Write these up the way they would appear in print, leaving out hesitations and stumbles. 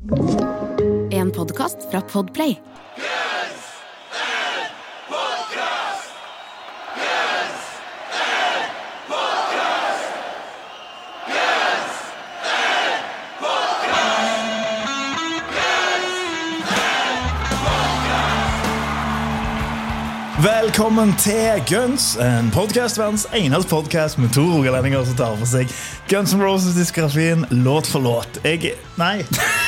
En podcast fra Podplay. Velkommen til Guns, en podcast, verdens eneste podcast med to rogalendinger som tar for seg Guns N' Roses-diskografien låt for låt. Nei.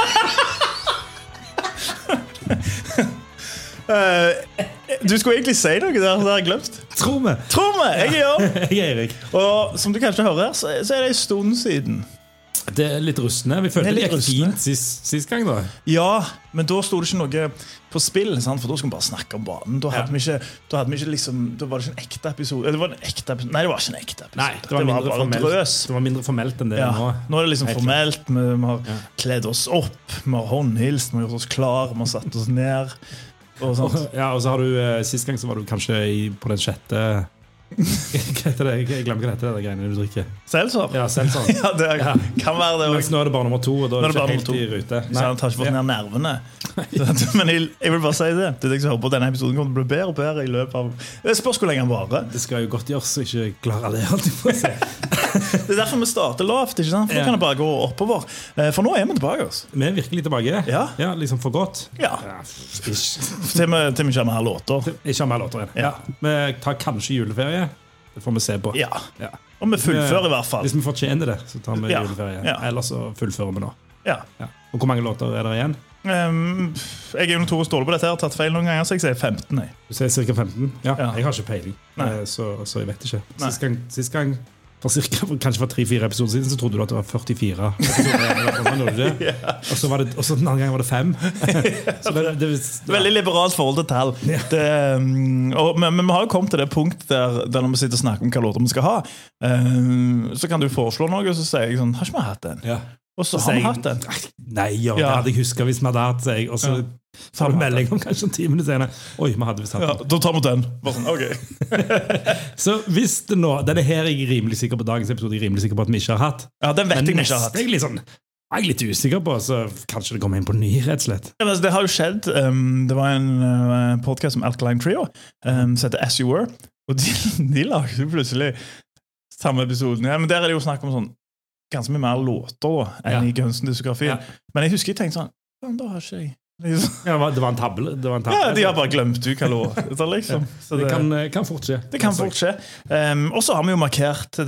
Du skulle egentlig si noe der, så har jeg glemt. Tror vi. Jeg er Jan. Jeg er Erik. Og som du kanskje hører, så er det en stund siden. Det er litt rustne. Vi følte det gikk fint sist gang da. Ja, men da stod det ikke noe på spill, sant? For da skulle vi bare snakke om banen. Da hadde vi ikke liksom, da var det ikke en ekte episode. Det var en ekte episode. Nei, det var ikke en ekte episode. Nei, det var mindre formelt enn det nå. Nå er det liksom formelt. Vi har kledd oss opp, vi har håndhilst, vi har gjort oss klar, vi har satt oss ned. Og så har du, sist gang så var du kanskje på den sjette... Hva heter det? Jeg glemmer hva heter det greiene du drikker. Seltzer? Ja, seltzer. Ja, det kan være det også. Mens nå er det bare nummer 2, og da er det ikke helt i rute. Nei, jeg har ikke fått ned nervene. Men jeg vil bare si det. Det er deg som hører på denne episoden kommer til å bli bedre og bedre i løpet av... Det spørs hvor lenge den varer. Det skal jo godt gjøres, så ikke klare det alltid på å si. Det er derfor vi starter lavt, ikke sant? For da kan det bare gå oppover. For nå er vi tilbake oss. Vi er virkelig tilbake. Ja, liksom for godt. Ja. Til vi ikke har mer låter. Ikke har mer låter igjen. Ja. Vi tar kanskje juleferie. Det får vi se på. Ja. Og vi fullfører i hvert fall. Hvis vi fortjener det, så tar vi juleferie. Ellers så fullfører vi nå. Ja. Og hvor mange låter er det igjen? Jeg er jo noe Tore Ståle på dette. Jeg har tatt feil noen ganger, så jeg sier 15. Du sier cirka 15? Ja. Jeg har ikke peiling, så jeg vet ikke. Sist gang kanskje for 3-4 episoder siden, så trodde du at det var 44 episoder. Og så den andre gangen var det 5. Så det er veldig liberalt forhold til tall. Men vi har jo kommet til det punkt der når vi sitter og snakker om hva låter vi skal ha, så kan du foreslå noe, og så sier jeg sånn, har ikke vi hatt den? Ja. Og så har vi hatt den. Nei, det hadde jeg husket hvis vi hadde hatt seg. Og så får du melding om kanskje 10 minutter senere. Oi, vi hadde visst hatt den. Da tar vi den. Bare sånn, ok. Så hvis det nå, denne her er jeg rimelig sikker på, dagens episode er jeg rimelig sikker på at vi ikke har hatt. Ja, den vet jeg vi ikke har hatt. Jeg er litt usikker på, så kanskje det kommer inn på ny, rett og slett. Ja, det har jo skjedd. Det var en podcast om Alkaline Trio, som heter As You Were, og de lager jo plutselig samme episoden. Ja, men der er det jo snakk om sånn ganske mye mer låter da, enn i Guns-diskografien. Men jeg husker jeg tenkte sånn, da har ikke jeg... Det var en tabbe. Ja, de har bare glemt ut hva låter, liksom. Så det kan fort skje. Det kan fort skje. Og så har vi jo markert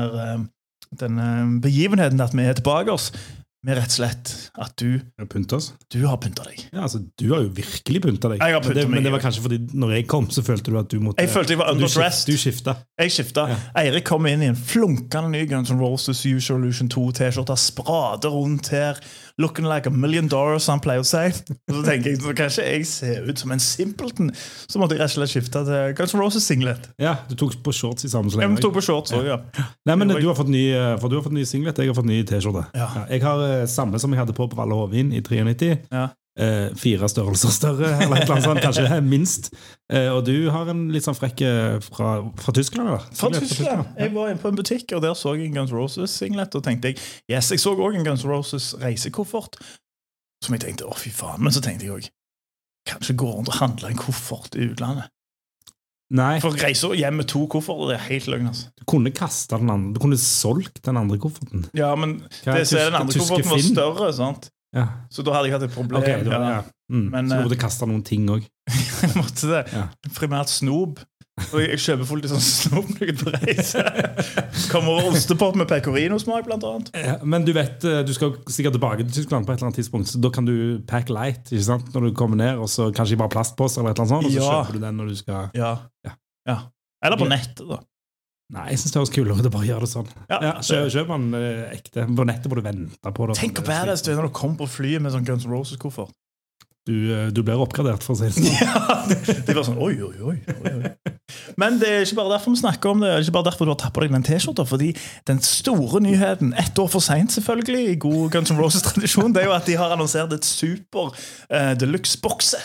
denne begivenheten at vi er tilbake oss, med rett og slett at du har pyntet deg. Ja, altså, du har jo virkelig pyntet deg. Jeg har pyntet meg. Men det var kanskje fordi når jeg kom, så følte du at du måtte... Jeg følte jeg var underdressed. Du skiftet. Jeg skiftet. Eirik kom inn i en flunkende ny Guns N' Roses Use Illusion 2 t-skjorte, sprader rundt her, looking like $1 million, som han pleier å si. Og så tenker jeg, så kanskje jeg ser ut som en simpleton, så måtte jeg rett og slett skifte til Guns N' Roses singlet. Ja, du tok på shorts i samme så lenge. Jeg tok på shorts også, Nei, men du har fått ny singlet, jeg har fått ny t-skjorte. Jeg har samme som jeg hadde på Valle Hovin i 93. 4 størrelser større, eller et eller annet sånt, kanskje minst. Og du har en litt sånn frekke fra Tyskland, eller? Fra Tyskland. Jeg var inne på en butikk, og der så jeg en Guns N' Roses singlet, og tenkte jeg, jeg så også en Guns N' Roses reisekoffert, som jeg tenkte, fy faen, men så tenkte jeg også, kanskje går rundt og handler en koffert i utlandet. Nei. For reiser hjem med 2 kofferter, det er helt løgn, altså. Du kunne kastet den andre, du kunne solgt den andre kofferten. Ja, men den andre kofferten var større, sant? Ja. Så da hadde jeg hatt et problem. Men, så du måtte kaste noen ting også. Jeg måtte det. Primært snob. Og jeg kjøper fullt i sånn snob når jeg på reise. Kommer over ostepop med pecorino-smak, blant annet. Men du vet, du skal sikkert tilbake til Tyskland på et eller annet tidspunkt, så da kan du pack light, ikke sant? Når du kommer ned, og så kanskje bare plastpåse eller et eller annet sånt, og så kjøper du den når du skal... Ja. Eller på nettet, da. Nei, jeg synes det høres kulere ut å bare gjøre det sånn. Kjøp den ekte. På nettet må du vente på det. Tenk å være det når du kommer på flyet med sånn Guns N' Roses-koffert. Du blir oppgradert, for å si det sånn. Ja, det var sånn, oi. Men det er ikke bare derfor vi snakker om det. Det er ikke bare derfor du har tappet deg den t-skjorten, fordi den store nyheten, 1 år for sent selvfølgelig, i god Guns N' Roses-tradisjon, det er jo at de har annonsert et super deluxe boxset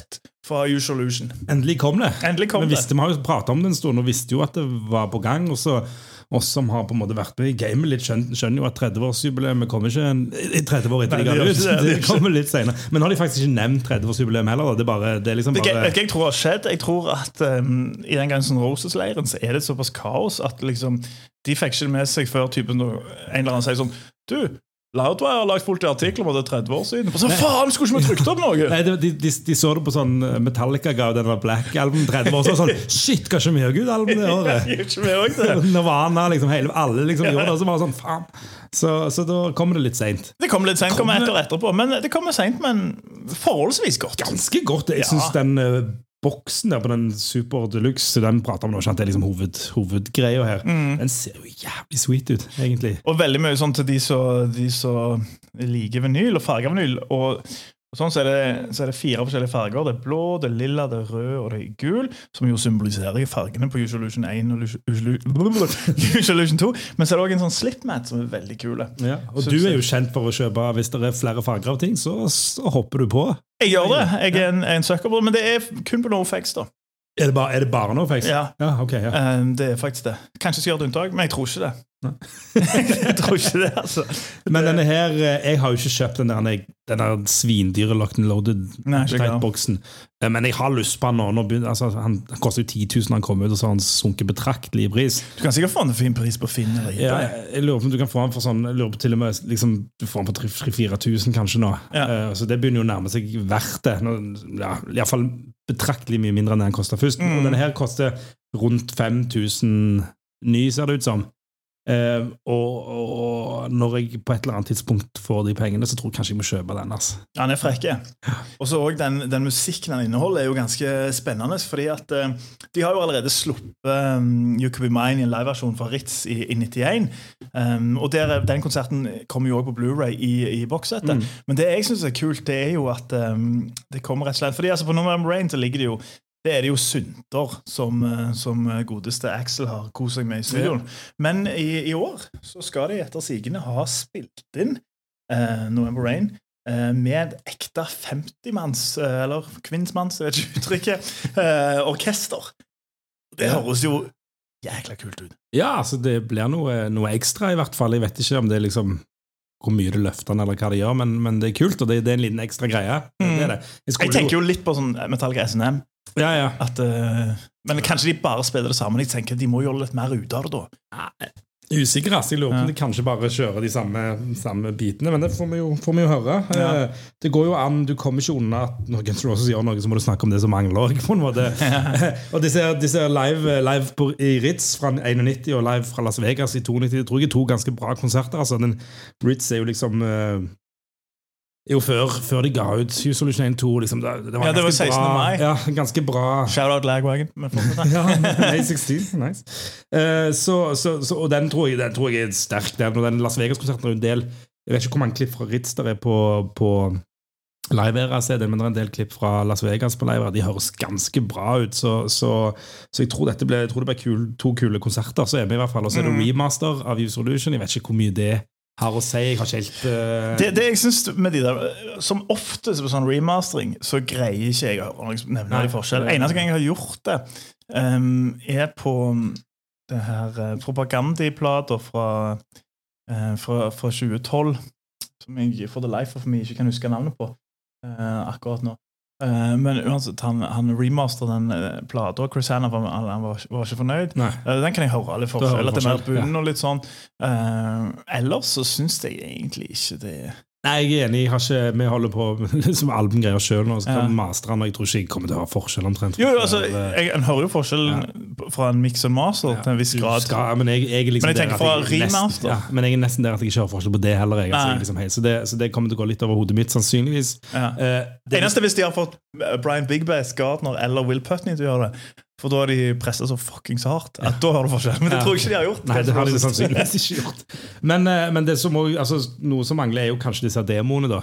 fra Usolution. Endelig kom det. Endelig kom vi har jo pratet om det en stund, og visste jo at det var på gang, og så oss som har på en måte vært med i gamet litt, skjønner jo at 30-årsjubileum kommer ikke 30 år etter de ga ut. Det kommer litt senere. Men har de faktisk ikke nevnt 30-årsjubileum heller? Det er liksom bare... Vet jeg tror har skjedd? Jeg tror at i den Guns N' Roses-leiren så det såpass kaos at liksom, de fikk ikke med seg før typen en eller annen sier sånn, du, Loudwire har lagt fullt i artikler om det 30 år siden. Så faen, skulle ikke vi trykt opp noe? Nei, de så det på sånn Metallica ga den Black-album 30 år, så sånn, shit, hva ikke vi har Gud-album det året? Ikke vi også det. Nirvana, liksom, alle liksom gjorde det, og så var det sånn, faen. Så da kommer det litt sent. Det kommer litt sent, kommer etterpå, men det kommer sent, men forholdsvis godt. Ganske godt. Jeg synes den boksen der på den Super Deluxe, den prater om nå, det liksom hovedgreia her. Den ser jo jævlig sweet ut, egentlig. Og veldig mye sånn til de som liker vinyl og farger vinyl, og sånn så det 4 forskjellige farger. Det blå, det lilla, det rød og det gul, som jo symboliserer fargene på Usolution 1 og Usolution 2. Men så det også en sånn slipmat som veldig kule. Ja, og så, du jo kjent for å kjøpe, hvis det flere farger av ting, så hopper du på. Jeg gjør det. Jeg en søker på det, men det kun på NoFX da. Er det bare NoFX? Ja. Okay, ja. Det faktisk det. Kanskje skal gjøre et unntak, men jeg tror ikke det. Jeg tror ikke det, altså. Men denne her, jeg har jo ikke kjøpt den der svindyre Locked and Loaded-boksen. Men jeg har lyst på den nå. Altså, han koster jo 10 000 når han kommer ut, og så har han sunket betraktelig i pris. Du kan sikkert få en fin pris på Finn eller ikke. Ja, jeg lurer på om du kan få den for sånn, jeg lurer på til og med liksom, du får den for 3-4 000 kanskje nå. Ja. Så det begynner jo å nærme seg verdt det. Ja, i hvert fall betraktelig mye mindre enn den kostet først. Og denne her koster rundt 5 000 ny, ser det ut som. Og når jeg på et eller annet tidspunkt får de pengene, så tror jeg kanskje jeg må kjøpe den. Altså. Ja, den frekke. Og så også den musikken den inneholder jo ganske spennende, fordi at de har jo allerede sluppet You Could Be Mine i en live-versjon fra Ritz i 91, og den konserten kommer jo også på Blu-ray i bokssettet. Men det jeg synes er kult, det er jo at det kommer rett og slett, fordi altså på November Rain så ligger det jo synter som godeste Axl har koset seg med i studioen. Men i år så skal de etter sigende ha spilt inn November Rain med ekte 50-manns, eller kvinnsmanns, jeg vet ikke uttrykket, orkester. Det høres jo jækla kult ut. Ja, altså det blir noe ekstra i hvert fall. Jeg vet ikke om det liksom hvor mye det løfter den, eller hva det gjør, men det er kult, og det er en liten ekstra greie. Det er det. Jeg tenker jo litt på sånn Metallica S&M. Ja. Men kanskje de bare spiller det sammen. Jeg tenker de må gjøre litt mer ut av det da. Usikker, jeg lurer på om de kanskje bare kjører de samme bitene, men det får vi jo høre. Det går jo an, du kommer ikke unna at når Guns N' Roses gjør noe, så må du snakke om det som mangler på en måte. Og de ser live i Ritz fra 91 og live fra Las Vegas i 92. Jeg tror jeg 2 ganske bra konserter. Altså, den Ritz er jo liksom jo før de ga ut Usolution 1 2 liksom, det var 16. mai. Ja, ganske bra. Shout out Lagwagon. Ja, May 16, nice. Og den tror jeg er sterk. Og den Las Vegas-konserten er jo en del, jeg vet ikke hvor mange klipp fra Ritz der er på Live-era-CD, men det er en del klipp fra Las Vegas på Live-era. De høres ganske bra ut, så jeg tror det ble 2 kule konserter, så er vi i hvert fall. Og så er det remaster av Usolution. Jeg vet ikke hvor mye det har å si, jeg har ikke helt... Det jeg synes med de der, som ofte på sånn remastering, så greier ikke jeg å nevne de forskjell. Eneste gang jeg har gjort det, på det her propagandiplater fra 2012, som jeg for the life of me ikke kan huske navnet på akkurat nå. Men uansett, han remaster den platen, og Chris Hanna han var ikke fornøyd. Den kan jeg høre alle forskjell, at det er mer bunn og litt sånn. Ellers så synes jeg egentlig ikke det. Nei, jeg er enig, vi holder på som albumgreier selv nå, så kan mastere han, og jeg tror ikke jeg kommer til å ha forskjell omtrent. Jo, altså, jeg hører jo forskjellen fra en mix and master til en viss grad. Men jeg tenker fra remaster. Men jeg er nesten der at jeg ikke har forskjell på det heller, så det kommer til å gå litt over hodet mitt, sannsynligvis. Eneste hvis de har fått Brian Big Bass Gardner eller Will Putney til å gjøre det, for da har de presset så fucking så hardt at da har du forskjell, men det tror jeg ikke de har gjort. Nei, det har de sannsynligvis ikke gjort. Men det som også, altså, noe som mangler er jo kanskje disse demoene da.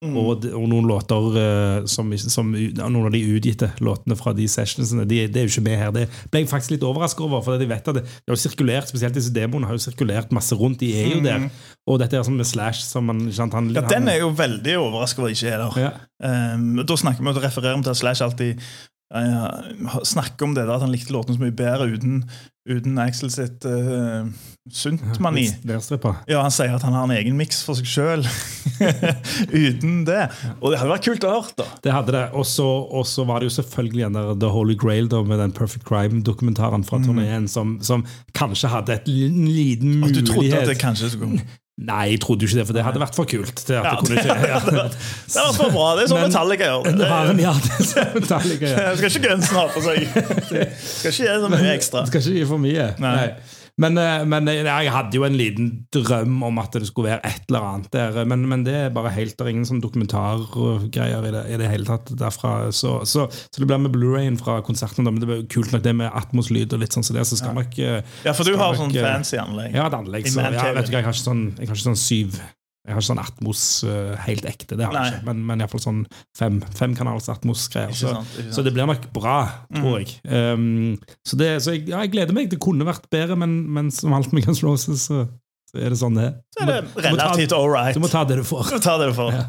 og noen låter som noen av de utgitte låtene fra de sessionsene, det jo ikke med her. Det ble jeg faktisk litt overrasket over, for de vet at det har jo sirkulert, spesielt disse demoene har jo sirkulert masse rundt, de jo der, og dette sånn med Slash som man, den jo veldig overrasket over ikke der. Da snakker vi og refererer til at Slash alltid snakker om det da, at han likte låten så mye bedre uten Axel sitt syntmani. Ja, han sier at han har en egen mix for seg selv uten det. Og det hadde vært kult å høre da. Det hadde det, og så var det jo selvfølgelig den der The Holy Grail da, med den Perfect Crime-dokumentaren fra turneen som kanskje hadde et liten mulighet. Du trodde at det kanskje skulle gå? Nei, jeg trodde jo ikke det, for det hadde vært for kult til at det kunne ikke. Det var for bra, det så Metallica gjør. Ja, det så Metallica gjør. Det skal ikke grensen ha på seg. Det skal ikke gi så mye ekstra. Det skal ikke gi for mye. Nei. Men jeg hadde jo en liten drøm om at det skulle være et eller annet der, men det bare helt, det ingen sånn dokumentargreier i det hele tatt derfra, så det ble med Blu-rayen fra konserten, men det ble kult nok det med atmoslyd og litt sånn, så det så skal nok Ja, for du har sånn fancy anlegg. Ja, et anlegg, så vet du, jeg har ikke sånn 7. Jeg har ikke sånn Atmos helt ekte, det har jeg ikke, men i hvert fall sånn 5 kanals Atmos-greier, så det blir nok bra, tror jeg. Så jeg gleder meg, det kunne vært bedre, men som alt med Guns N' Roses, så det sånn det. Så det relativt all right. Du må ta det du får. Ja.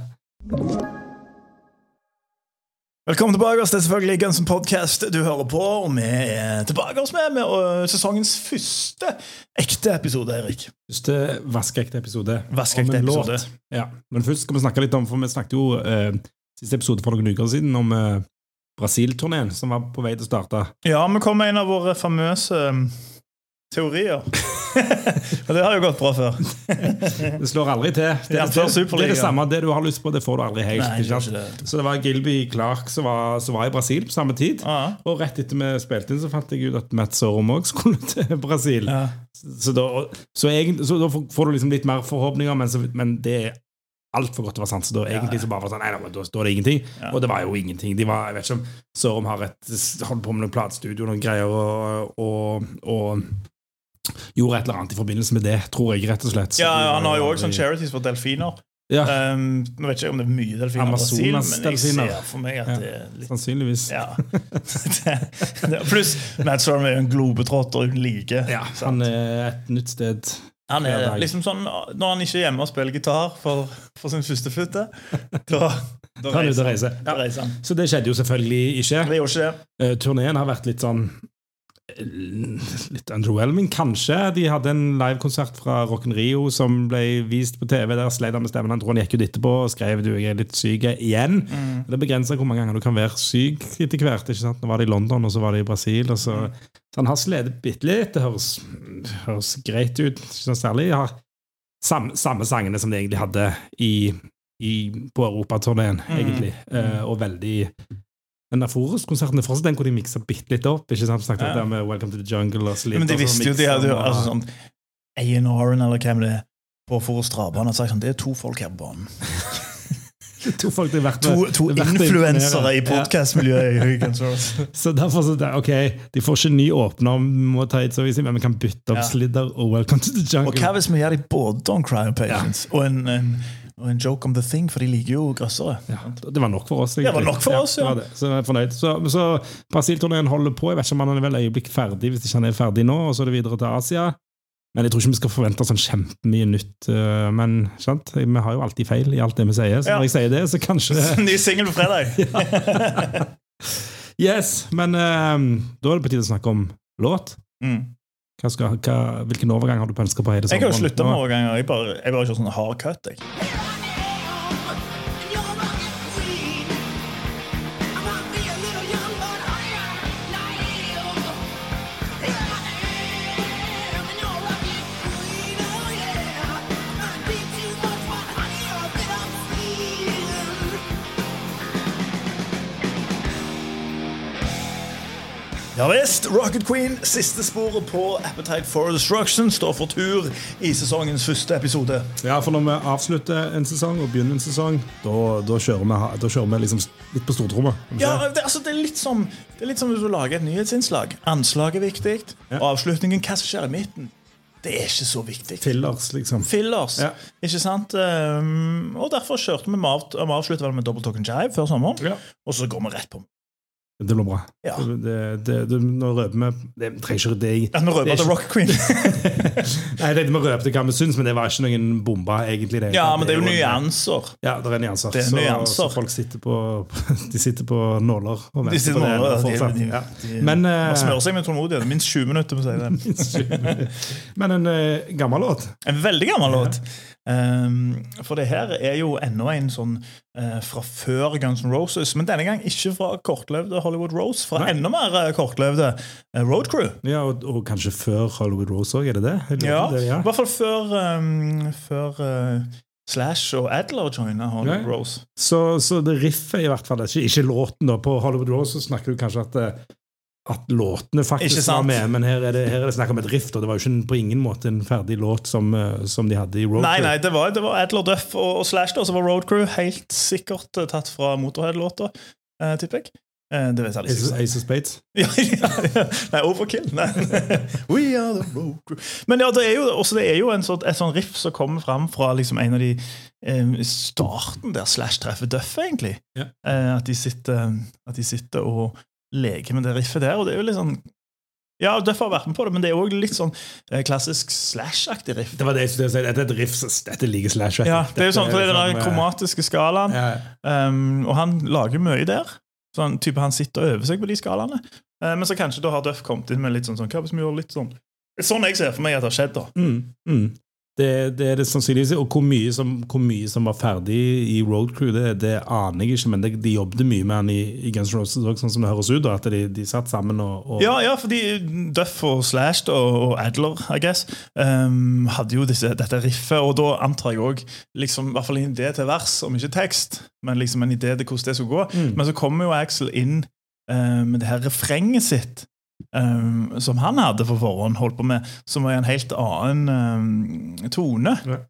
Velkommen tilbake, det selvfølgelig Guns N' Podcast du hører på, og vi tilbake med sesongens første ekte episode, Erik. Første vaskeekte episode. Vaskeekte episode. Ja, men først skal vi snakke litt om, for vi snakket jo siste episode for noen uker siden om Brasil-turneen, som var på vei til å starte. Ja, vi kom med en av våre famøse teorier. Og det har jo gått bra før. Det slår aldri til. Det det samme, det du har lyst på, det får du aldri helt. Nei, så det var Gilby Clark som var i Brasil på samme tid, og rett etter vi spilte inn så fant jeg ut at Matt Sorum også skulle til Brasil. Så da får du liksom litt mer forhåpninger, men det alt for godt til å være sant, så da egentlig så bare var sånn, nei, da står det ingenting, og det var jo ingenting. Jeg vet ikke om Sorum har holdt på med noen platestudio, noen greier, og gjorde et eller annet i forbindelse med det, tror jeg, rett og slett. Ja, han har jo også sånn charities for delfiner. Nå vet ikke om det mye delfiner i Brasil, men jeg ser for meg at det litt... Sannsynligvis. Pluss Matt Sorum jo en globetrotter uten like. Ja, han et nytt sted. Han liksom sånn, når han ikke er hjemme og spiller gitar for sin første føtte, da reiser han. Så det skjedde jo selvfølgelig ikke. Det gjorde ikke det. Turneen har vært litt sånn litt underwhelming, kanskje. De hadde en livekonsert fra Rock in Rio som ble vist på TV, der sleit han med stemmen. Han tror han gikk ut etterpå og skrev jeg er litt syk igjen. Det begrenser hvor mange ganger du kan være syk etter hvert, ikke sant? Nå var det i London, og så var det i Brasil, og så han har sledet bitte litt. Det høres greit ut, ikke sånn særlig. Jeg har samme sangene som de egentlig hadde på Europaturneen, egentlig, og veldig den der Forest-konserten er fortsatt den hvor de mikser bitte litt opp, ikke sant? Snakket der med Welcome to the Jungle og så litt. Men de visste jo, de hadde jo altså sånn A&R eller hvem det på Forest Raban har sagt sånn, det er 2 folk her på banen. 2 folk det vært to influensere i podcastmiljøet. Så derfor så ok, de får ikke ny åpner, må ta et så vidt, men vi kan bytte opp Slither og Welcome to the Jungle. Og hva hvis vi gjør de både Don't Cry and Patience og en Joke on the Thing, for de liker jo grøssere. Det var nok for oss. Det var nok for oss, ja. Så jeg er fornøyd. Så Brasil-turneen holder på, jeg vet ikke om han er vel øyeblikk ferdig, hvis ikke han er ferdig nå, og så er det videre til Asia. Men jeg tror ikke vi skal forvente sånn kjempemye nytt, men sant? Vi har jo alltid feil i alt det vi sier, så når jeg sier det, så kanskje... Ny single på fredag! Yes, men da er det på tide å snakke om låt. Hvilken overgang har du på ønsker på? Jeg har jo sluttet med overganger. Jeg bare ikke sånn hard cut, jeg. Ja visst, Rocket Queen, siste sporet på Appetite for Destruction, står for tur i sesongens første episode. Ja, for når vi avslutter en sesong og begynner en sesong, da kjører vi liksom litt på stortrommet. Ja, det er litt som hvis du lager et nyhetsinnslag. Anslag er viktig, og avslutningen, hva som skjer i midten? det ikke så viktig. Fillers, liksom. Fillers, ikke sant? Og derfor kjørte vi avsluttet vel med Double Talk and Jive før sommeren, og så går vi rett på. Det blir bra. Ja. Nå røper vi det trenger ikke det. Nå røper det Rock Queen. Nei, det vi røpte hva vi synes, men det var ikke noen bomba egentlig. Ja, men det jo nyanser. Ja, det nyanser. Så folk sitter på nåler og de sitter på nåler fortsatt. Man smører seg med tålmodighet. Minst 20 minutter på å si det. Men en gammel låt. En veldig gammel låt. For det her jo enda en sånn fra før Guns N' Roses, men denne gang ikke fra kortløvde Hollywood Rose, fra enda mer kortløvde Road Crew. Ja, og kanskje før Hollywood Rose også, det det? I hvert fall før Slash og Adler joiner Hollywood Rose. Så det riffet i hvert fall, ikke låten da, på Hollywood Rose, så snakker du kanskje at låtene faktisk var med, men her det snakk om et riff, og det var jo ikke på ingen måte en ferdig låt som de hadde i Road Crew. Nei, det var Adler, Duff og Slash da, så var Road Crew helt sikkert tatt fra Motorhead-låta, tipper jeg. Det vet jeg litt. Ace of Spades? Ja. Nei, Overkill. Nei. We are the Road Crew. Men ja, det jo et sånn riff som kommer frem fra liksom en av de starten der Slash treffer Duff, egentlig. Ja. At de sitter og leker med det riffet der, og det jo litt sånn ja, Duff har vært med på det, men det jo også litt sånn klassisk Slash-aktig riff. Det var det jeg skulle si, dette et riff, dette liker Slash. Ja, det jo sånn, for det den kromatiske skalaen, og han lager mye der, sånn type han sitter og øver seg på de skalaene, men så kanskje da har Duff kommet inn med litt sånn, hva hvis vi gjør litt sånn jeg ser for meg at det har skjedd da. Det det sannsynligvis, og hvor mye som var ferdig i Road Crew, det aner jeg ikke, men de jobbet mye med han i Guns N' Roses også, sånn som det høres ut, at de satt sammen og... Ja, fordi Duff og Slash og Adler, I guess, hadde jo dette riffet, og da antar jeg også, liksom, i hvert fall en idé til vers, om ikke tekst, men liksom en idé til hvordan det skulle gå. Men så kommer jo Axl inn med det her refrenget sitt, som han hadde for forhånd holdt på med, som var en helt annen tone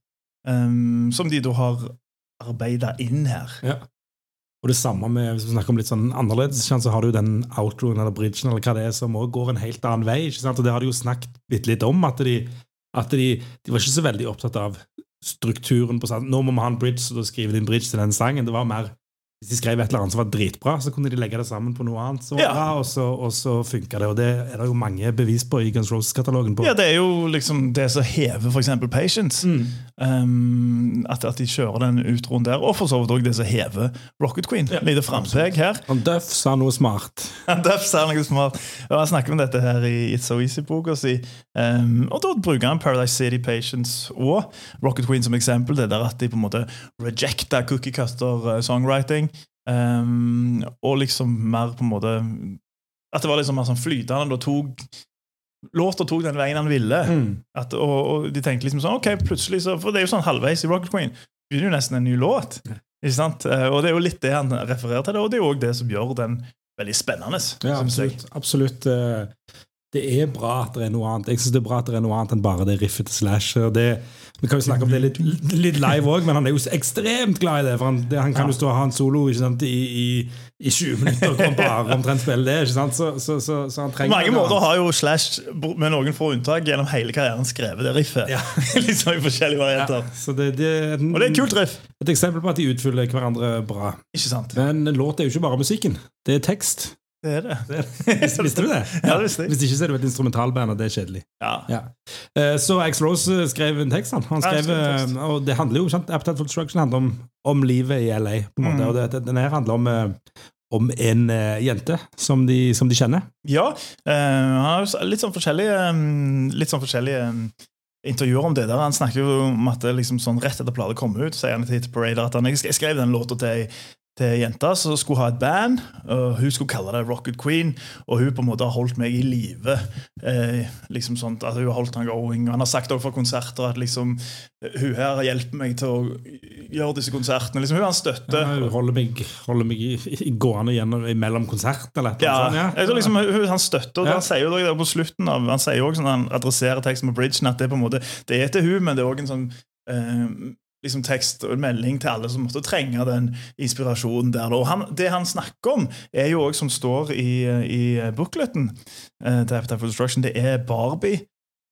som de da har arbeidet inn her. Ja. Og det samme med, hvis vi snakker om litt sånn annerledes, så har du jo den outroen eller bridgen eller hva det som også går en helt annen vei, ikke sant? Og det har de jo snakket litt om, at de var ikke så veldig opptatt av strukturen på sånn, nå må vi ha en bridge, så da skriver de en bridge til den sangen. Det var mer hvis de skrev et eller annet som var dritbra, så kunne de legge det sammen på noe annet som var bra, og så funket det, og det det jo mange bevis på i Guns N' Roses-katalogen. Ja, det jo liksom det som hever for eksempel Patience, at de kjører den utroen der, og for så vidt også det som hever Rocket Queen, litt framsteg her. Og Duff sa noe smart. Duff sa noe smart, og jeg snakker om dette her i It's So Easy-boka si, og da bruker han Paradise City, Patience og Rocket Queen som eksempel, det der at de på en måte rejecta cookie cutter songwriting, og liksom mer på en måte at det var liksom mer sånn flytende, låter tok den veien han ville, og de tenkte liksom sånn, ok, plutselig så, for det jo sånn halvveis i Rocket Queen, det jo nesten en ny låt, ikke sant? Og det jo litt det han refererer til det, og det jo også det som gjør den veldig spennende. Ja, absolutt. Det bra at det noe annet. Jeg synes det bra at det noe annet enn bare det riffet til Slash, og vi kan jo snakke om det litt live også, men han jo ekstremt glad i det, for han kan jo stå og ha en solo, ikke sant, i 20 minutter og bare omtrent spille det, ikke sant, så han trenger... På mange måter har jo Slash, med noen få unntak, gjennom hele karrieren skrevet det riffet, liksom i forskjellige varianter. Og det kult riff. Et eksempel på at de utfyller hverandre bra. Ikke sant. Men en låt jo ikke bare musikken, det tekst. Det det. Visste du det? Ja, det visste jeg. Hvis ikke så det jo et instrumentalband, og det kjedelig. Ja. Så Axl Rose skrev en tekst, han skrev, og det handler jo, Appetite for Destruction handler om livet i LA, på en måte, og den her handler om en jente som de kjenner. Ja, han har jo litt sånn forskjellige intervjuer om det der. Han snakker jo om at det liksom sånn rett etter pladet kom ut, sier han til Hit Parade, at jeg skrev den låta til jenta som skulle ha et band, og hun skulle kalle det Rocket Queen, og hun på en måte har holdt meg i live, liksom sånt, at hun har holdt han going, og han har sagt også for konserter at liksom, hun her har hjulpet meg til å gjøre disse konsertene, liksom, hun har støtte. Ja, hun holder meg i gående gjennom mellom konserten, eller sånn, jeg tror liksom, han støtter, og han sier jo det på slutten av, han sier jo også, han adresserer teksten på bridgen, at det på en måte, det til hun, men det også en sånn liksom tekst og melding til alle som måtte trenge den inspirasjonen der. Og det han snakker om jo også som står i bookleten til Appetite for Destruction, det Barbie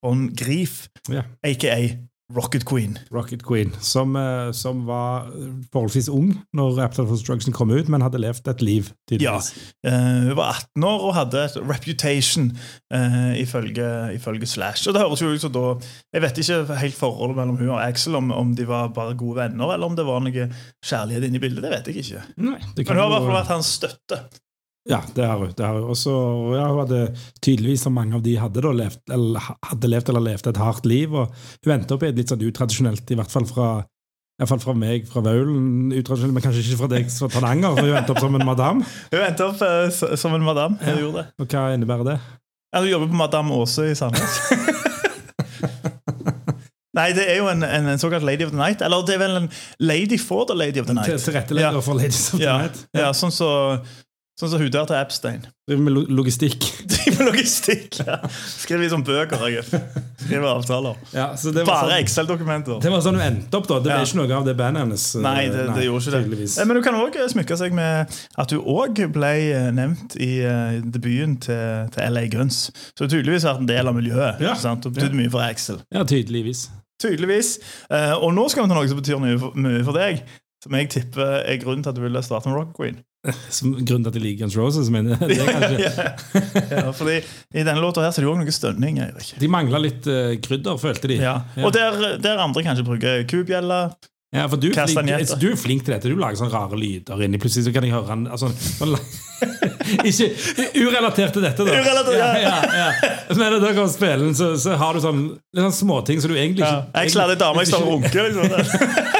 von Grief, a.k.a. Rocket Queen. Rocket Queen, som var forholdsvis ung når Appetite for Destruction kom ut, men hadde levd et liv tydeligvis. Hun var 18 år og hadde et reputation ifølge Slash. Og det høres jo ut som da, jeg vet ikke helt forholdet mellom hun og Axl, om de var bare gode venner, eller om det var noe kjærlighet inne i bildet, det vet jeg ikke. Nei, men hun har i hvert fall vært hans støtte. Ja, det har hun. Og så hun hadde tydeligvis, som mange av de hadde levd et hardt liv, og hun endte opp i et litt sånn utradisjonelt, i hvert fall fra meg, fra Vaulen, utradisjonelt, men kanskje ikke fra deg fra Tananger, for hun endte opp som en madame. Hun endte opp som en madame, hun gjorde det. Og hva innebærer det? Ja, du jobber på Madame Åse i Sandnes. Nei, det er jo en såkalt Lady of the Night, eller det er vel en Lady for the Lady of the Night. Tilrettelegger for Ladies of the Night. Ja, sånn så hun der til Epstein. Driver med logistikk. Ja. Skriver i sånne bøker, skriver avtaler. Ja, så det bare sånn, Excel-dokumenter. Det var sånn hun endte opp da. Det ble ikke noe av det bandet hennes. Nei, det gjorde ikke det. Men du kan også smykke seg med at du også ble nevnt i debuten til LA Guns. Så du tydeligvis har vært en del av miljøet. Sant? Og betyr mye for Axl. Ja, tydeligvis. Og nå skal vi til noe som betyr mye for deg, som jeg tipper er grunnen til at du ville starte med Rocket Queen. Som grunnen til at de liker Guns Roses, mener det kanskje. Fordi i denne låten her så er det jo også noe stønning, Eirik. De mangler litt krydder, følte de. Og der andre kanskje bruker kubjella. Ja, for du er flink til dette. Du lager sånne rare lyder inni. Plutselig så kan jeg høre ikke urelatert til dette da. Men da kan du spille så har du litt sånn småting så du egentlig ikke jeg slår det dame jeg står og runker liksom.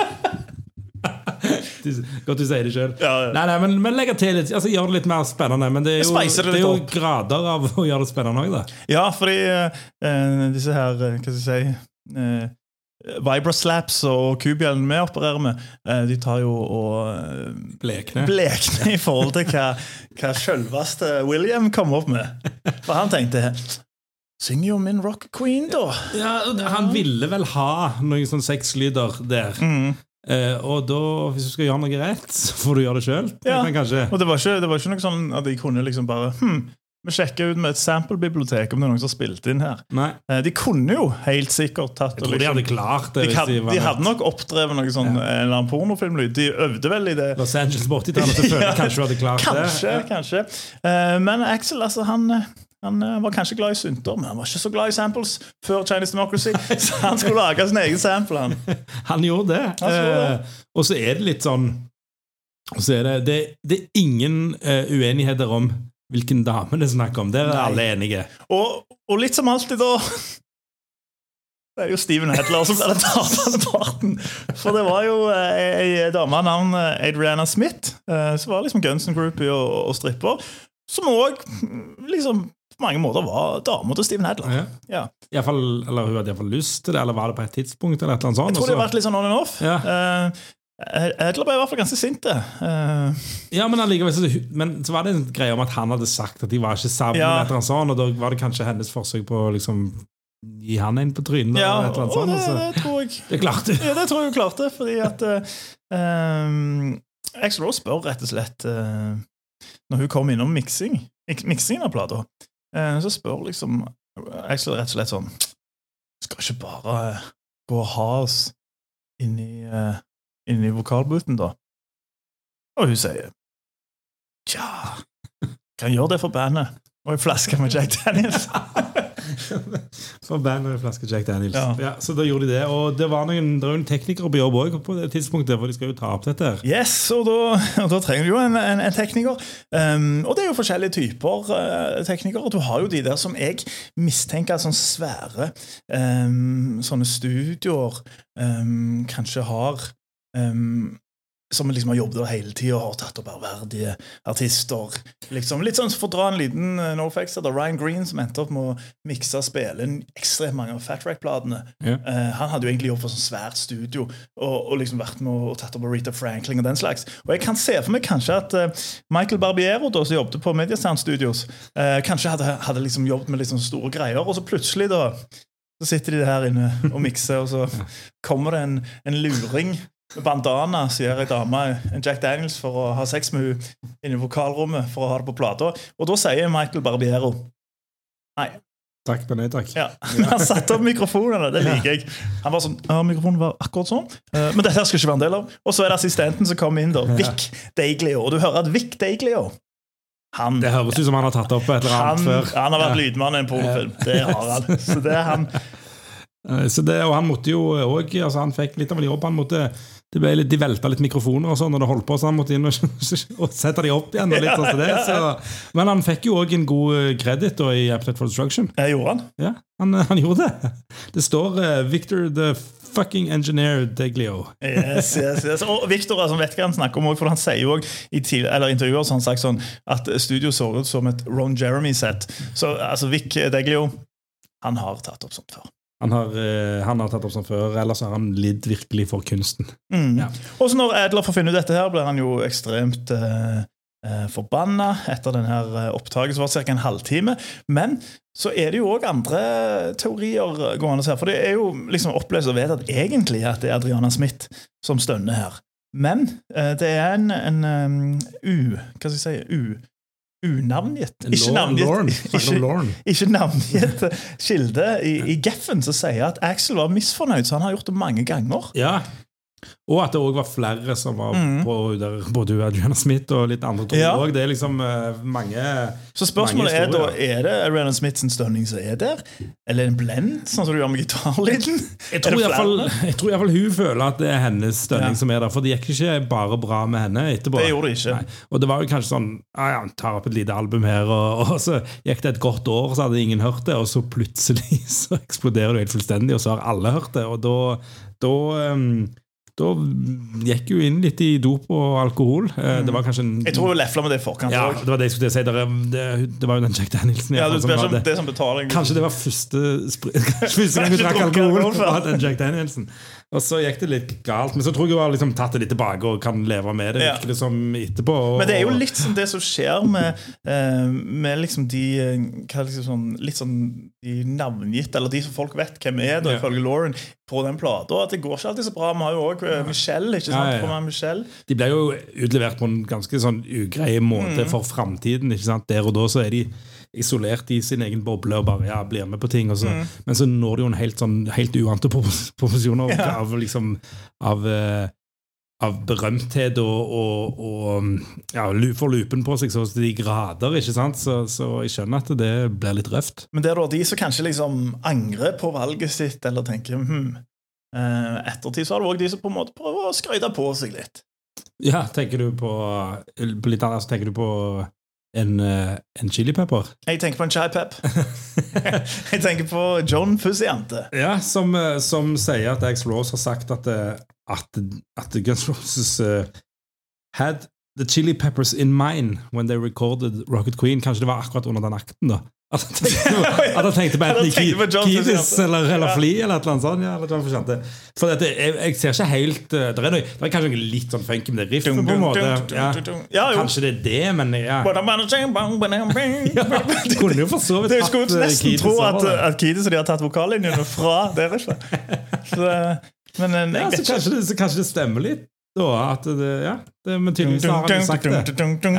Godt du sier det selv. Nei, men legger til litt, gjør det litt mer spennende. Men det er jo grader av å gjøre det spennende også, da. Ja, fordi disse her, hva skal jeg si, vibroslaps og kubjellen vi opererer med, de tar jo og blekne i forhold til hva selveste William kom opp med. For han tenkte, synger jo min Rocket Queen da. Ja, han ville vel ha noen sånne sexlyder der. Og da, hvis du skal gjøre noe rett, så får du gjøre det selv. Og det var ikke noe sånn at de kunne liksom bare vi sjekker ut med et sample-bibliotek om det er noen som har spilt inn her. De kunne jo helt sikkert tatt jeg tror de hadde klart det de hadde nok oppdrevet noe sånn en eller annen pornofilmlyd. De øvde vel i det Los Angeles på 80-tallet, selvfølgelig kanskje du hadde klart det. Kanskje. Men Axl, altså han var kanskje glad i synter, men han var ikke så glad i samples før Chinese Democracy, så han skulle lage sin egen sample. Han gjorde det. Og så er det litt sånn så er det er ingen uenigheter om hvilken dame det snakker om. Der er alle enige. Og litt som alltid da det er jo Steven Adler som ble det tapende parten. For det var jo en dame av navn Adriana Smith, som var liksom Guns N' Groupie og stripper, som også liksom på mange måter var damer til Steven Adler. I hvert fall, eller hun hadde i hvert fall lyst til det, eller var det på et tidspunkt eller et eller annet sånt? Jeg tror det har vært litt sånn on and off. Adler ble i hvert fall ganske sinte. Ja, men allikevel men så var det en greie om at han hadde sagt at de var ikke sammen eller et eller annet sånt, og da var det kanskje hennes forsøk på å liksom gi han en på trynet eller et eller annet sånt. Det tror jeg. Det klarte. Ja, det tror jeg hun klarte, fordi at Axl Rose spør rett og slett når hun kom innom miksingen av plater, så spør liksom Axl rett og slett sånn skal ikke bare gå og ha oss inni vokalbooten da? Og hun sier kan gjøre det for bandet og en flaske med Jack Daniels. For bandet og en flaske Jack Daniels. Så da gjorde de det, og det var noen teknikere på jobb også på det tidspunktet, for de skal jo ta opp dette her. Yes, og da trenger du jo en tekniker. Og det er jo forskjellige typer teknikere. Du har jo de der som jeg mistenker sånne svære sånne studioer kanskje har som liksom har jobbet der hele tiden og har tatt opp ærverdige artister. Liksom, litt sånn for å dra en liten NoFX av Ryan Green som endte opp med å mikse og spille ekstremt mange av Fat Wreck-platene. Han hadde jo egentlig jobbet for sånn svært studio og liksom vært med og tatt opp Aretha Franklin og den slags. Og jeg kan se for meg kanskje at Michael Barbiero da, som jobbet på Media Sound Studios, kanskje hadde liksom jobbet med litt sånn store greier, og så plutselig da så sitter de her inne og mikser, og så kommer det en luring bandana, sier en dame, en Jack Daniels, for å ha sex med henne inne i vokalrommet for å ha det på plata. Og da sier Michael Barbiero nei, Takk, men nei takk. Ja. Han satte opp mikrofonene, det liker jeg. Han var sånn, mikrofonen var akkurat sånn. Men dette skal ikke være en del av. Og så det assistenten som kom inn da, Vic Daglio. Og du hører at Vic Daglio, det høres ut som han har tatt opp et eller annet før. Han har vært lydmann i en pornofilm. Det har han. Så det er han. Og han måtte jo også, altså han fikk litt av en jobb, de velta litt mikrofoner og sånn når det holdt på, så han måtte inn og sette de opp igjen og litt sånn det. Men han fikk jo også en god kredit i Appetite for Destruction. Gjorde han? Ja, han gjorde det. Det står Victor the fucking engineer Daglio. Yes. Og Victor som vet hva han snakker om, for han sier jo i intervjuer så han sagt sånn, at studio så ut som et Ron Jeremy-sett. Så altså, Vic Daglio, han har tatt opp sånt før. Han har tatt opp sånn før, ellers har han lidd virkelig for kunsten. Ja. Og så når Adler får finne ut dette her, blir han jo ekstremt forbannet etter denne opptaket, som var cirka en halvtime. Men så det jo også andre teorier gående her, for det jo liksom opplevd og vet at egentlig at det Adriana Smith som stønner her. Men det en hva skal jeg si, unavngitt, ikke navngitt kilde i Geffen som sier at Axl var misfornøyd, så han har gjort det mange ganger. Ja, og at det også var flere som var på der, både Adriana Smith og litt andre tror jeg også. Det liksom mange. Så spørsmålet da, det Adriana Smiths stønning som der? Eller en blend, sånn som du gjør med gitarlyden? Jeg tror i hvert fall hun føler at det hennes stønning som der, for det gikk ikke bare bra med henne etterpå. Det gjorde det ikke. Nei. Og det var jo kanskje sånn, han tar opp et lite album her, og så gikk det et godt år, så hadde ingen hørt det, og så plutselig så eksploderer det helt fullstendig, og så har alle hørt det, og da gikk jo inn litt i dop og alkohol. Det var kanskje jeg tror vi lefla med det i forkant. Ja, det var det jeg skulle si. Det var jo den Jack Danielsen. Ja, det som betaling. Kanskje det var første gang du drakk alkohol var den Jack Danielsen. Og så gikk det litt galt, men så tror jeg jeg har liksom tatt det litt tilbake og kan leve med det virkelig som etterpå. Men det jo litt sånn det som skjer med liksom de litt sånn de navngitt, eller de som folk vet hvem da, ifølge Lauren, på den plata, at det går ikke alltid så bra. Vi har jo også Michelle, ikke sant? Ja. Michelle. De ble jo utlevert på en ganske sånn ugreie måte for fremtiden, ikke sant? Der og da så de isolert i sin egen boble og bare blir med på ting og så. Men så når de jo en helt uante profesjoner av berømthet og får lupen på seg så de grader, ikke sant? Så jeg skjønner at det blir litt røft. Men det da de som kanskje liksom angrer på valget sitt eller tenker ettertid så det også de som på en måte prøver å skryte på seg litt. Ja, tenker du på litt annet, så tenker du på en chili pepper? Jeg tenker på en chai pep. Jeg tenker på John Frusciante. Ja, som sier at Axl Rose har sagt at Guns N' Roses had the chili peppers in mind when they recorded Rocket Queen. Kanskje det var akkurat under den akten da. At han tenkte på enten Kiedis eller Flea eller et eller annet sånt, eller John Frusciante. For jeg ser ikke helt det er kanskje litt sånn funky med det riffet på en måte. Kanskje det det, men du kunne jo for så vidt hatt Kiedis. Jeg skulle nesten tro at Kiedis de har tatt vokallinjene fra det riffet. Så kanskje det stemmer litt da, men tydeligvis har han sagt det.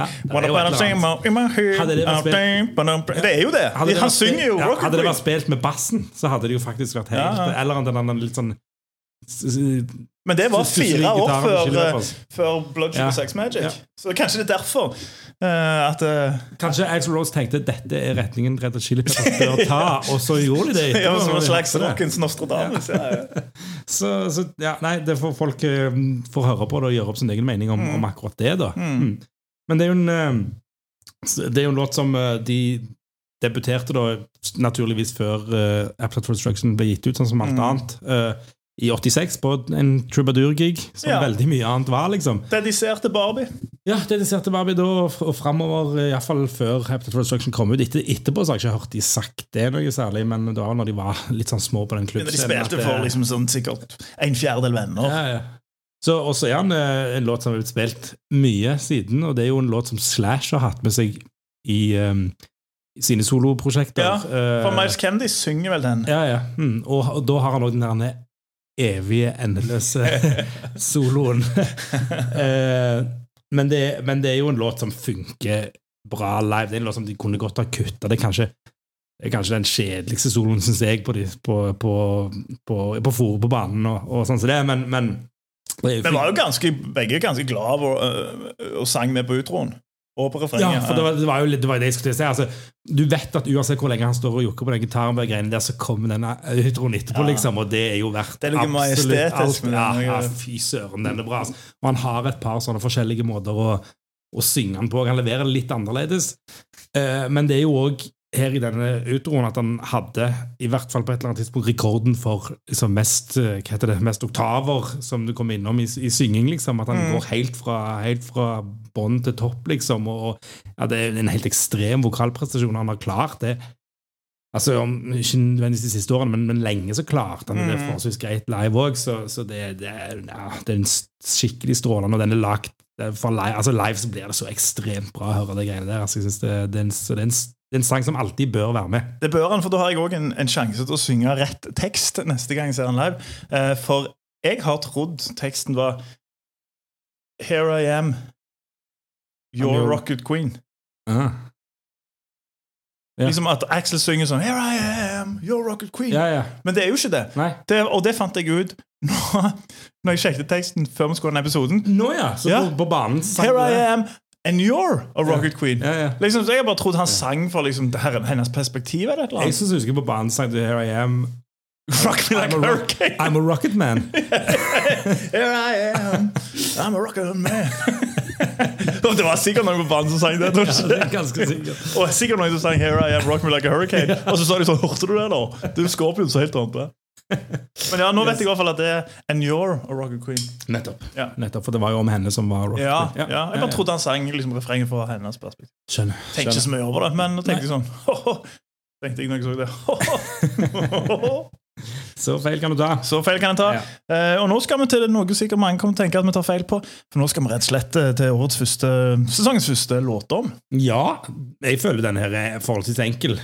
Det jo det. Han synger jo Rocket Queen. Hadde det vært spilt med bassen, så hadde det jo faktisk vært helt, eller den litt sånn men det var 4 år før Blood Sugar Sex Magic. Så kanskje det derfor at kanskje Axl Rose tenkte dette retningen Red Hot Chili Peppers bør ta, og så gjorde de det. Som en slags rockens Nostradamus. Nei, det får folk får høre på det og gjøre opp sin egen mening om akkurat det da. Men det jo en låt som de debuterte da naturligvis før Appetite for Destruction ble gitt ut, sånn som alt annet i 86 på en Troubadour-gig som veldig mye annet var liksom. Dediserte Barbie. Ja, dediserte Barbie da, og fremover i hvert fall før Appetite for Destruction kom ut. Etterpå så har jeg ikke hørt de sagt det noe særlig, men det var når de var litt sånn små på den klubben. De spilte for liksom sånn sikkert 1/4 venner. Ja. Så også han en låt som har blitt spilt mye siden, og det jo en låt som Slash har hatt med seg i sine soloprosjekter. Ja, for Miles Kennedy synger vel den. Ja. Og da har han også den der evige, endeløse soloen. Men det jo en låt som funker bra live. Det en låt som de kunne godt ha kuttet. Det kanskje kanskje den kjedeligste soloen, synes jeg, på fore på banen og sånn som det, men vi var jo begge ganske glad og sang med på utroen og på refrenget. Ja, for det var jo det jeg skulle si. Altså, du vet at uansett hvor lenge han står og jokker på den gitaren og greiene der, så kommer denne utroen etterpå, liksom, og det jo verdt det noe majestetisk. Ja, fy søren, den bra. Og han har et par sånne forskjellige måter å synge han på. Han leverer litt annerledes. Men det jo også her i denne utroen at han hadde, i hvert fall på et eller annet tidspunkt, rekorden for liksom mest oktaver som du kom innom i synging, liksom, at han går helt fra bånd til topp, liksom, og det en helt ekstrem vokalprestasjon han har klart det. Altså, ikke nødvendigvis de siste årene, men lenge så klart han det forholdsvis greit live også, så det en skikkelig strålende, og den lagt for live, altså live så blir det så ekstremt bra å høre det greiene der, altså jeg synes det en sang som alltid bør være med. Det bør han, for da har jeg også en sjanse til å synge rett tekst neste gang jeg ser han live, for jeg har trodd teksten var Here I am, your rocket queen. Ja. Liksom at Axel synger sånn Here I am, your rocket queen. Ja. Men det jo ikke det. Og det fant jeg ut når jeg sjekket teksten før vi skulle ha den episoden. Så på banen Here I am and you're a rocket queen. Ja. Liksom, så jeg bare trodde han sang for liksom, hennes perspektiv eller et eller annet. Jeg synes jeg husker på banen sang til Here I am Rock me like a hurricane. I'm a rocket man. Here I am, I'm a rocket man. Det var sikkert noen på banen som sang det. Det ganske sikkert. Og sikkert noen som sang Here I am, rock me like a hurricane. Og så sa de sånn, hørte du det da? Det Scorpion så helt annet det. Men ja, nå vet jeg i hvert fall at det And you're a rocket queen. Nettopp, for det var jo om henne som var rocket queen. Ja, jeg bare trodde han sang liksom, refrenget for hennes perspektiv. Skjønner. Tenkte ikke så mye over det, men nå tenkte jeg sånn tenkte jeg når jeg så det. Så feil kan du ta. Og nå skal vi til noe sikkert mange kommer til å tenke at vi tar feil på, for nå skal vi rett og slett til sesongens første låt om. Ja, jeg føler den her forholdsvis enkel,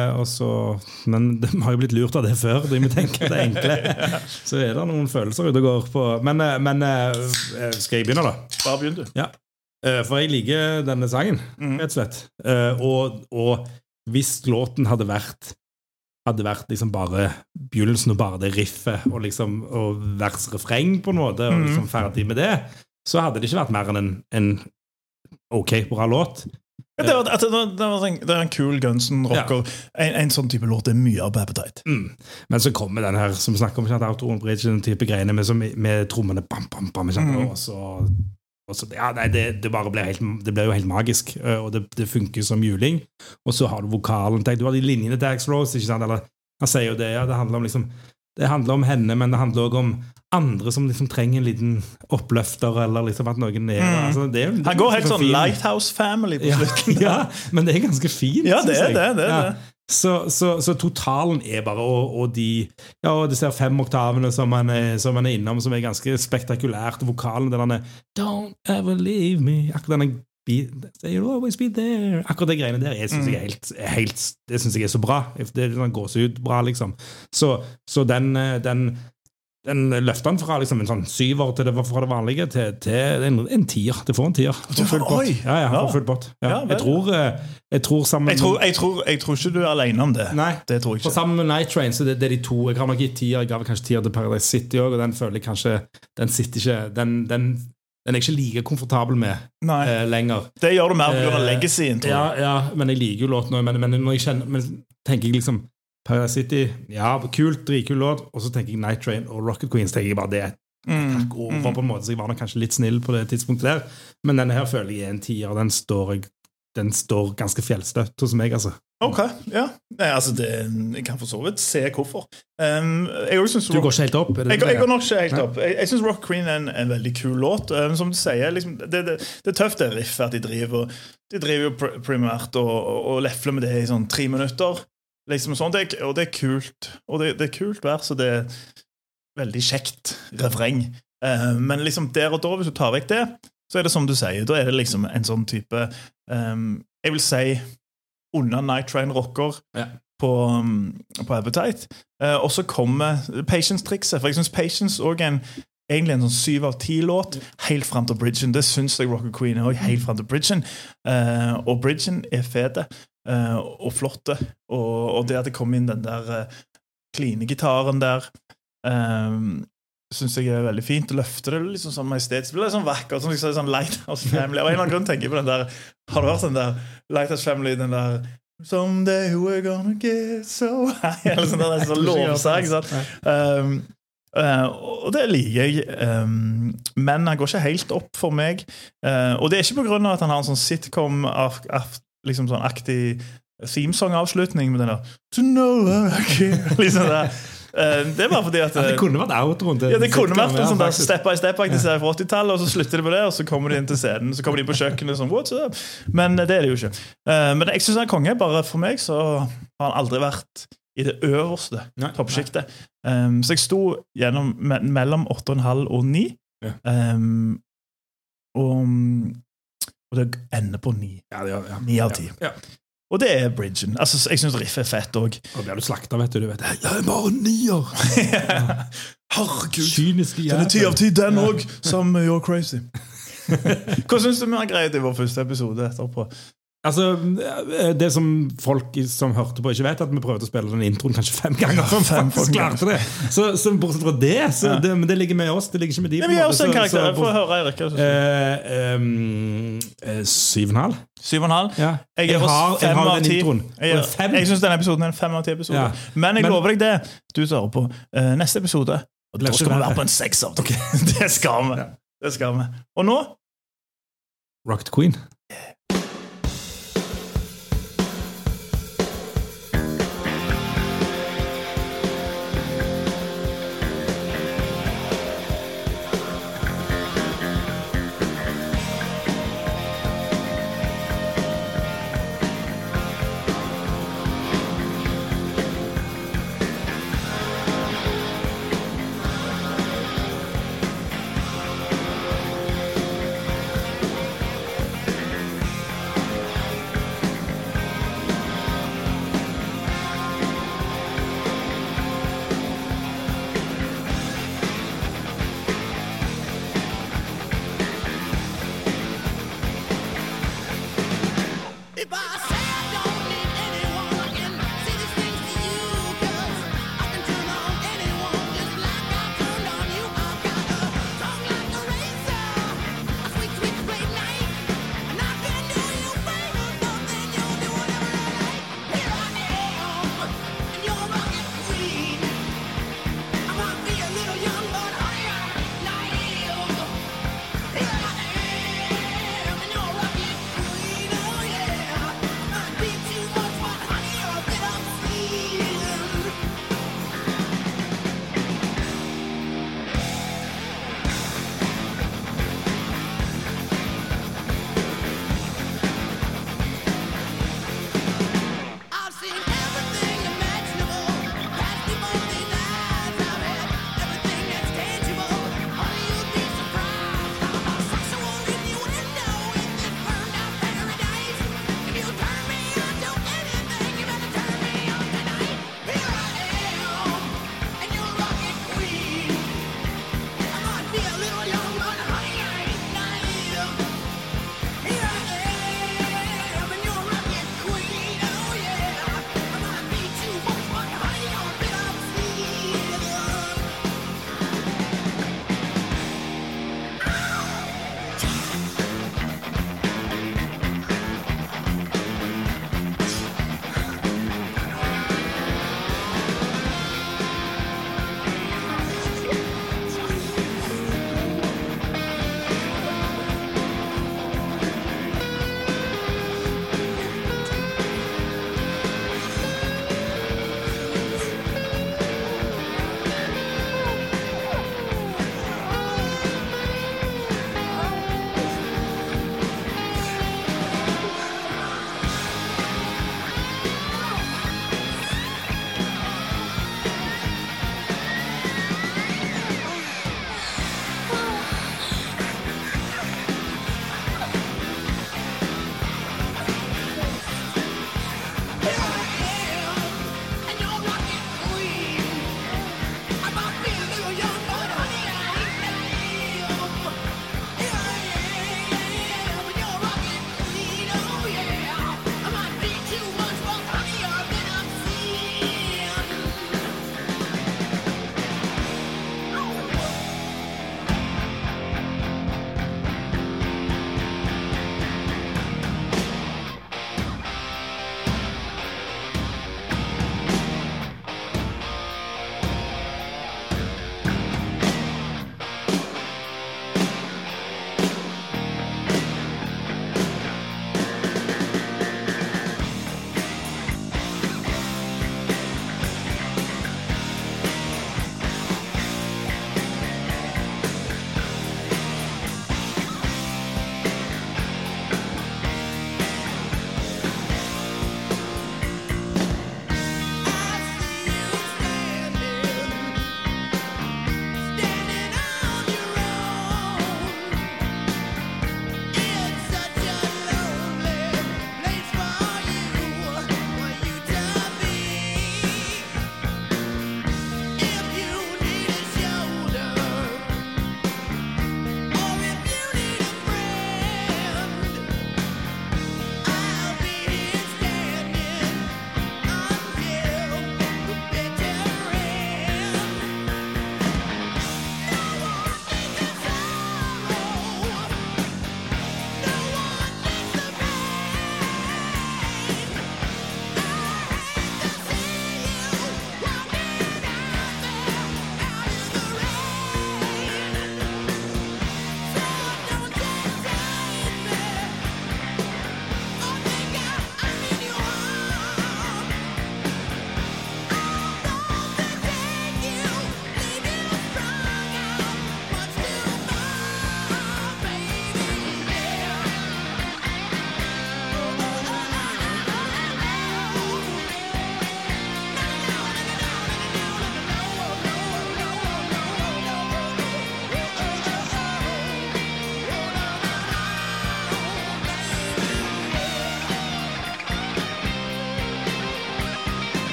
men de har jo blitt lurt av det før, de må tenke det enkle. Så det noen følelser ute og går på. Men skal jeg begynne da? Bare begynn du. Ja, for jeg liker denne sangen, rett og slett. Og hvis låten hadde vært liksom bare begynnelsen og bare det riffet og vers-refreng på en måte og liksom ferdig med det, så hadde det ikke vært mer enn en ok, bra låt. Det er en cool Guns N' Rocker. En sånn type låt mye av Appetite. Men så kommer den her som vi snakker om, Outroen Bridge, den type greiene med trommene bam, bam, bam, og så det bare ble jo helt magisk, og det funker som juling. Og så har du vokalen, du har de linjene til Axl Rose, ikke sant? Eller, han sier jo det, det handler om det handler om henne, men det handler også om andre som liksom trenger en liten oppløfter, eller liksom at noen altså, han går helt sånn Lighthouse Family på slutten. Ja, men det ganske fint. Ja, det det. Så totalen bare og disse 5 oktavene som man innom, som ganske spektakulært, og vokalen den Don't ever leave me, akkurat denne You'll always be there, akkurat det greiene der synes jeg det synes jeg så bra, det går så ut bra liksom, så den løfter han fra liksom en sånn 7 til det fra det vanlige til en 10, det får en 10 for full pott. Ja, for full pott. Jeg tror sammen jeg tror ikke du alene om det. Nei, det tror jeg ikke. For sammen med Night Train, så det de to, jeg har nok gitt 10, jeg gav kanskje 10 til Paradise City også, og den føler jeg kanskje, den sitter ikke, den ikke like komfortabel med lenger. Det gjør du mer på grunn av legacyen, tror jeg. Ja, men jeg liker jo låten, men når jeg tenker jeg liksom Paradise City, kult, dritkul låt, og så tenker jeg Night Train og Rocket Queens, tenker jeg bare det takk over på en måte, så jeg var nok kanskje litt snill på det tidspunktet der, men denne her føler jeg en 10, og den står ganske fjellstøtt hos meg, altså. Ok, ja. Nei, altså jeg kan for så vidt se hvorfor. Du går ikke helt opp? Jeg går nok ikke helt opp. Jeg synes Rocket Queen er en veldig kul låt. Som du sier, liksom, det tøft det riffet at de driver jo primært og lefler med det i sånn 3 minutter. Liksom sånn, og det kult. Og det kult vers, og det veldig kjekt refreng. Men liksom der og da, hvis du tar vekk det, så det som du sier, da det liksom en sånn type jeg vil si under Night Train rocker på Appetite. Og så kommer Patience-trikset, for jeg synes Patience også egentlig en sånn 7 av 10 låt helt frem til Bridgen. Det synes jeg Rocket Queen også helt frem til Bridgen. Og Bridgen fete. og flotte, og det at det kom inn den der kline-gitaren der, synes jeg veldig fint. Det løfter det liksom sånn majestetisk. Det blir sånn vakkert, sånn Lighthouse Family. Av en eller annen grunn tenker jeg på den der, har du hørt den der Lighthouse Family, den der Someday we're gonna get so high, eller sånn der, sånn lovsang, sant? Og det liker jeg, men han går ikke helt opp for meg, og det er ikke på grunn av at han har en sånn sitcom liksom sånn aktig themesong-avslutning med den der To know I care, liksom der. Det er bare fordi at det kunne vært outroen til det kunne vært en sånn der step by step fra 80-tallet, og så slutter det på det, og så kommer de inn til scenen, så kommer de på kjøkkenet sånn, what's up? Men det er det jo ikke. Men jeg synes han er konge, bare for meg så har han aldri vært i det øverste toppskiktet. Så jeg sto gjennom mellom 8,5 og 9, og det ender på 9. 9 av 10. Ja. Og det er bridgen. Altså, jeg synes riff fett også. Og det er du slakta, vet du. Jeg er bare 9. Herregud. Kyniske jævler. Det er 10 av 10 den også, som You're Crazy. Hva synes du vi har greid i vår første episode etterpå? Altså, det som folk som hørte på ikke vet, at vi prøvde å spille den introen kanskje 5 ganger før vi faktisk klarte det. Så bortsett fra det, men det ligger med oss, det ligger ikke med de. Vi har også en karakter, jeg får høre Eirik. 7,5. 7,5? Ja. Jeg har den introen. Jeg synes denne episoden er en 5 av 10 episode. Ja. Men jeg lover deg det, du tar på neste episode, og da skal vi være på en 6 av 10. Det skal vi. Det skal vi. Og nå? Rock the Queen.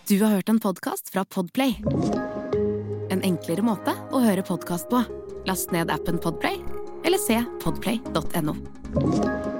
Du har hørt en podcast fra Podplay. En enklere måte å høre podcast på. Last ned appen Podplay, eller se podplay.no.